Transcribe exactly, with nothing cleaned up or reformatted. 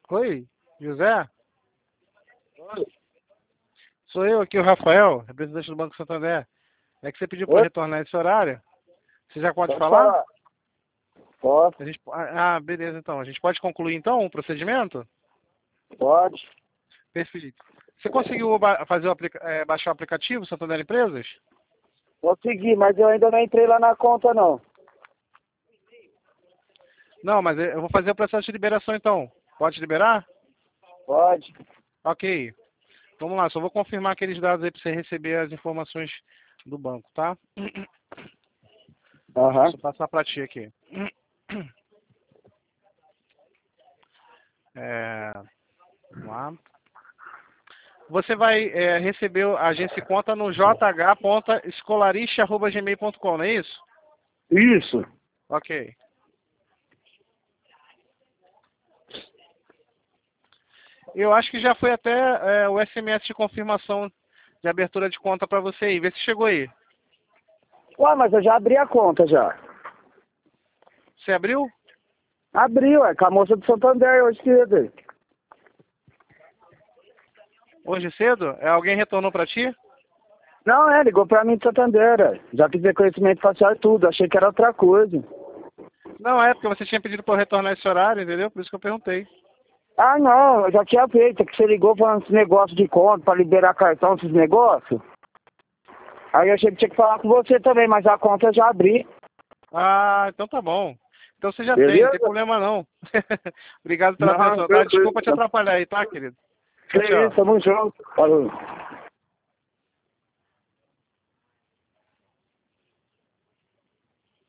Oi, José? Oi? Sou eu aqui, o Rafael, representante do Banco Santander. É que você pediu para Oi? retornar esse horário? Você já pode Pode falar? falar. Posso? A gente, ah, beleza, então. A gente pode concluir então o procedimento? Pode. Perfeito. Você conseguiu ba- fazer o aplica- eh, baixar o aplicativo Santander Empresas? Consegui, mas eu ainda não entrei lá na conta, não. Não, mas eu vou fazer o processo de liberação então. Pode liberar? Pode. Ok. Vamos lá, só vou confirmar aqueles dados aí para você receber as informações do banco, tá? Aham. Deixa eu passar para ti aqui. É, vamos lá. Você vai é, receber a agência conta no j h ponto escolariste arroba gmail ponto com, não é isso? Isso. Ok. Eu acho que já foi até é, o S M S de confirmação de abertura de conta para você aí. Vê se chegou aí. Ué, mas eu já abri a conta já. Você abriu? Abri, ué, com a moça do Santander hoje cedo. Hoje cedo? É, alguém retornou para ti? Não, é, ligou pra mim do Santander, ué. Já fiz reconhecimento facial e tudo, achei que era outra coisa. Não, é porque você tinha pedido para eu retornar esse horário, entendeu? Por isso que eu perguntei. Ah, não, eu já tinha feito, é que você ligou falando esse negócio de conta pra liberar cartão, esses negócios. Aí eu achei que tinha que falar com você também, mas a conta eu já abri. Ah, então tá bom. Então você já tem, não tem Beleza? problema não. Obrigado pela Não, atenção, tá? Desculpa te beleza. atrapalhar aí, tá, querido? Que Tchau, isso, tchau. tamo junto. Falou.